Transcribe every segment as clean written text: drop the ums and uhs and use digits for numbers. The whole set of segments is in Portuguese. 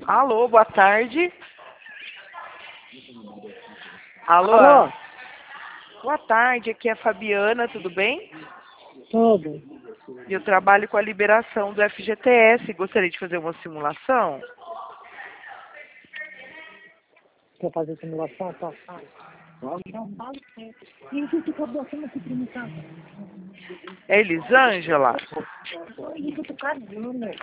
Alô, boa tarde. Alô? Alô? Boa tarde, aqui é a Fabiana, tudo bem? Tudo. Eu trabalho com a liberação do FGTS. Gostaria de fazer uma simulação? Quer fazer simulação? Tá. Não falo sim. E o que tu acabou sendo aqui pra mim, tá? É Elisângela? E que tu casou, meu?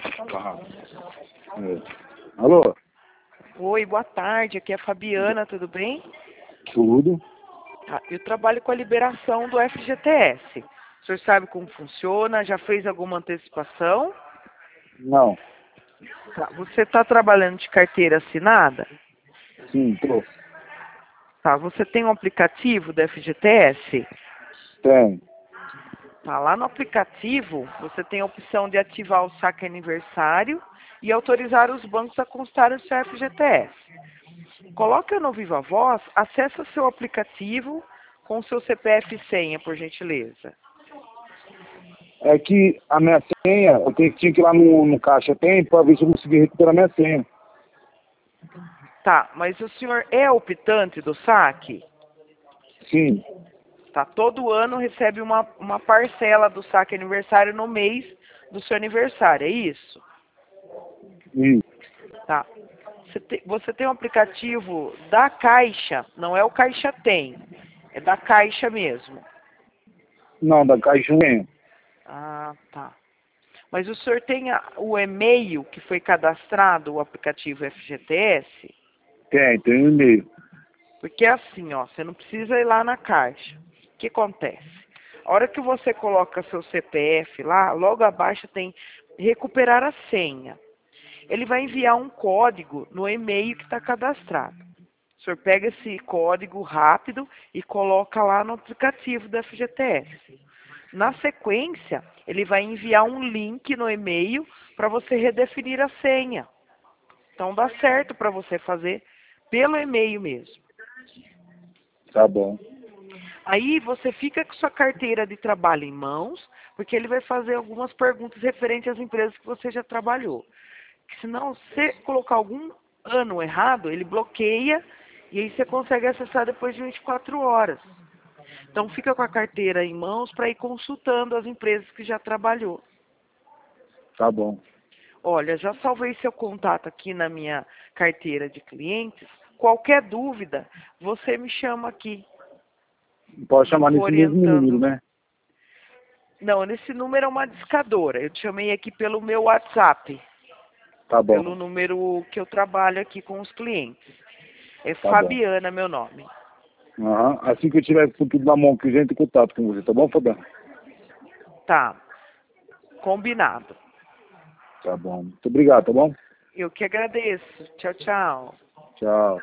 Alô? Oi, boa tarde, aqui é a Fabiana, tudo bem? Tudo? Tá, eu trabalho com a liberação do FGTS. O senhor sabe como funciona? Já fez alguma antecipação? Não. Tá, você está trabalhando de carteira assinada? Sim, tô. Tá, você tem um aplicativo do FGTS? Tem. Tá, lá no aplicativo, você tem a opção de ativar o saque aniversário e autorizar os bancos a constar o seu FGTS. Coloca no Viva Voz, acessa seu aplicativo com o seu CPF e senha, por gentileza. É que a minha senha, tinha que ir lá no Caixa Tem pra ver se eu consegui recuperar minha senha. Tá, mas o senhor é optante do saque? Sim. Tá, todo ano recebe uma parcela do saque aniversário no mês do seu aniversário, é isso? Isso. Tá. Você tem um aplicativo da Caixa, não é o Caixa Tem, é da Caixa mesmo. Não, da Caixa tem. Ah, tá. Mas o senhor tem o e-mail que foi cadastrado, o aplicativo FGTS? Tem um e-mail. Porque é assim, ó, você não precisa ir lá na Caixa. O que acontece? A hora que você coloca seu CPF lá, logo abaixo tem recuperar a senha. Ele vai enviar um código no e-mail que está cadastrado. O senhor pega esse código rápido e coloca lá no aplicativo do FGTS. Na sequência, ele vai enviar um link no e-mail para você redefinir a senha. Então dá certo para você fazer pelo e-mail mesmo. Tá bom. Aí você fica com sua carteira de trabalho em mãos, porque ele vai fazer algumas perguntas referentes às empresas que você já trabalhou. Que senão, se colocar algum ano errado, ele bloqueia e aí você consegue acessar depois de 24 horas. Então fica com a carteira em mãos para ir consultando as empresas que já trabalhou. Tá bom. Olha, já salvei seu contato aqui na minha carteira de clientes. Qualquer dúvida, você me chama aqui. Pode chamar nesse mesmo número, Orientando. né? Não, nesse número é uma discadora. Eu te chamei aqui pelo meu WhatsApp, Tá pelo bom. número que eu trabalho aqui com os clientes. É Tá bom. Fabiana, meu nome. Aham. Assim que eu tiver com tudo na mão, que eu já entro em contato com você, tá bom, Fabiano? Tá, combinado. Tá bom. Muito obrigado, tá bom? Eu que agradeço. Tchau, tchau. Tchau.